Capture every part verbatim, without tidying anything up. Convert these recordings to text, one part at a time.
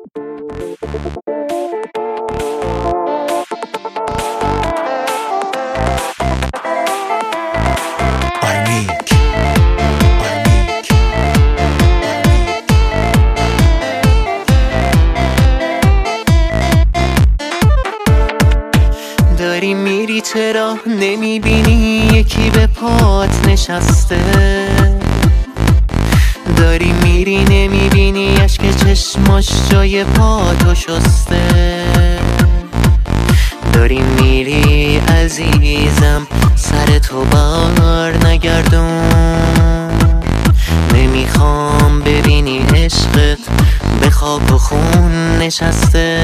آرمیک داری میری چرا نمیبینی یکی به پات نشسته؟ داری میری نمیبینی اشک چشماش جای پاتو شسته؟ داری میری عزیزم سر تو بار نگردون، نمیخوام ببینی عشقت به خاک و خون نشسته.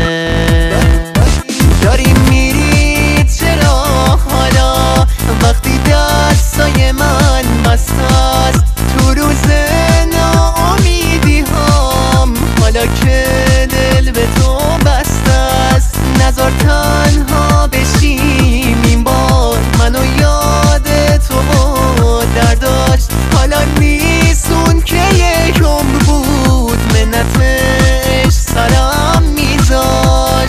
داری میری چرا حالا وقتی دستای من بسته است تو روز ناامیدی هام، حالا که دل به تو بسته است نذار تنها بشیم این بار، منو یاد تو و درداش حالا نیست اون که یک عمر بود منتش سرم میذار.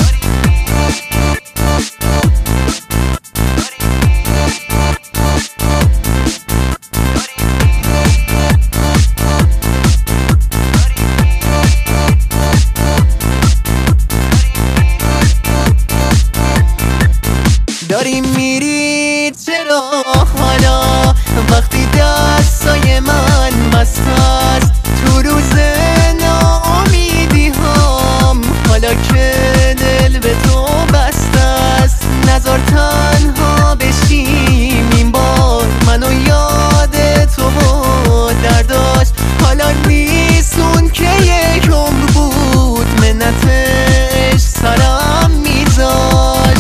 داری میری چرا حالا وقتی دستای من بسته است تو روز ناامیدی هام، حالا که دل به تو بسته است نذار تنها بشیم این بار، منو یاد تو و درداش حالا نیست اون که یک عمر بود منتش سرم میذار.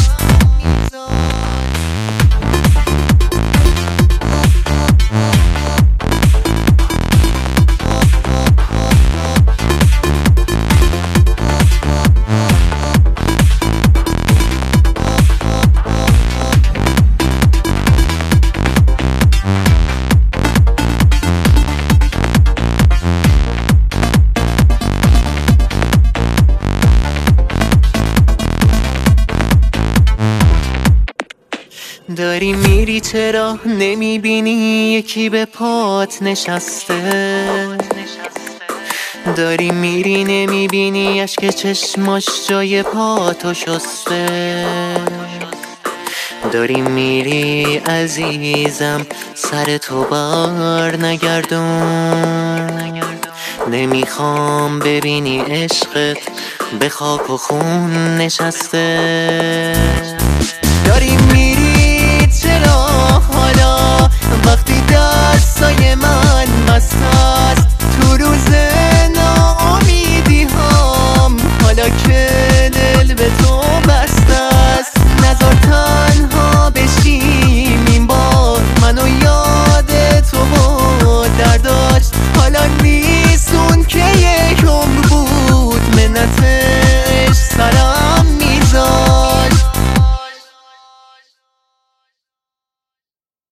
داری میری چرا نمیبینی یکی به پات نشسته؟ داری میری نمیبینی اشک چشماش جای پاتو شسته؟ داری میری عزیزم سر تو بار نگردون، نمیخوام ببینی عشقت به خاک و خون نشسته. داری میری